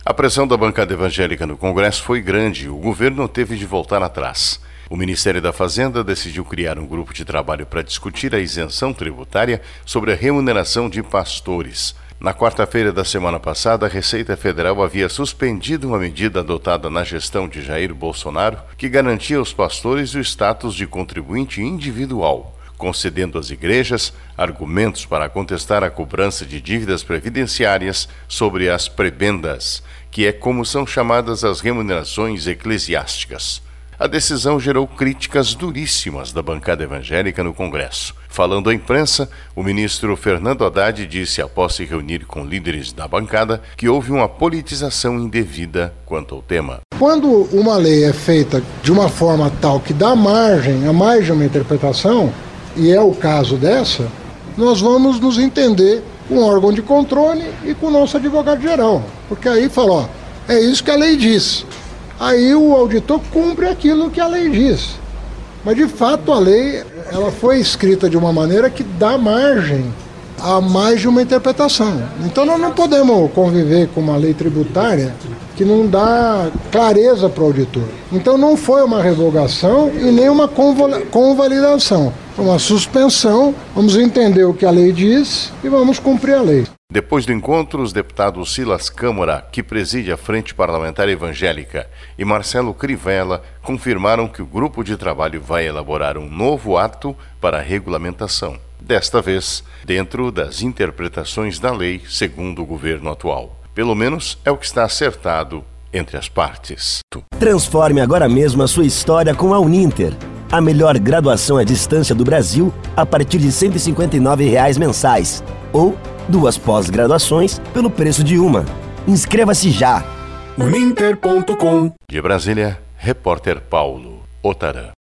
A pressão da bancada evangélica no Congresso foi grande e o governo teve de voltar atrás. O Ministério da Fazenda decidiu criar um grupo de trabalho para discutir a isenção tributária sobre a remuneração de pastores. Na quarta-feira da semana passada, a Receita Federal havia suspendido uma medida adotada na gestão de Jair Bolsonaro que garantia aos pastores o status de contribuinte individual, concedendo às igrejas argumentos para contestar a cobrança de dívidas previdenciárias sobre as prebendas, que é como são chamadas as remunerações eclesiásticas. A decisão gerou críticas duríssimas da bancada evangélica no Congresso. Falando à imprensa, o ministro Fernando Haddad disse, após se reunir com líderes da bancada, que houve uma politização indevida quanto ao tema. Quando uma lei é feita de uma forma tal que dá margem a mais de uma interpretação, e é o caso dessa, nós vamos nos entender com o órgão de controle e com o nosso advogado-geral. Porque aí fala, ó, é isso que a lei diz. Aí o auditor cumpre aquilo que a lei diz. Mas, de fato, a lei ela foi escrita de uma maneira que dá margem a mais de uma interpretação. Então, nós não podemos conviver com uma lei tributária que não dá clareza para o auditor. Então, não foi uma revogação e nem uma convalidação. Foi uma suspensão, vamos entender o que a lei diz e vamos cumprir a lei. Depois do encontro, os deputados Silas Câmara, que preside a Frente Parlamentar Evangélica, e Marcelo Crivella confirmaram que o grupo de trabalho vai elaborar um novo ato para a regulamentação, desta vez dentro das interpretações da lei segundo o governo atual. Pelo menos é o que está acertado entre as partes. Transforme agora mesmo a sua história com a Uninter, a melhor graduação à distância do Brasil a partir de R$ 159 mensais, ou 2 pós-graduações pelo preço de uma. Inscreva-se já! Uninter.com. De Brasília, repórter Paulo Otarã.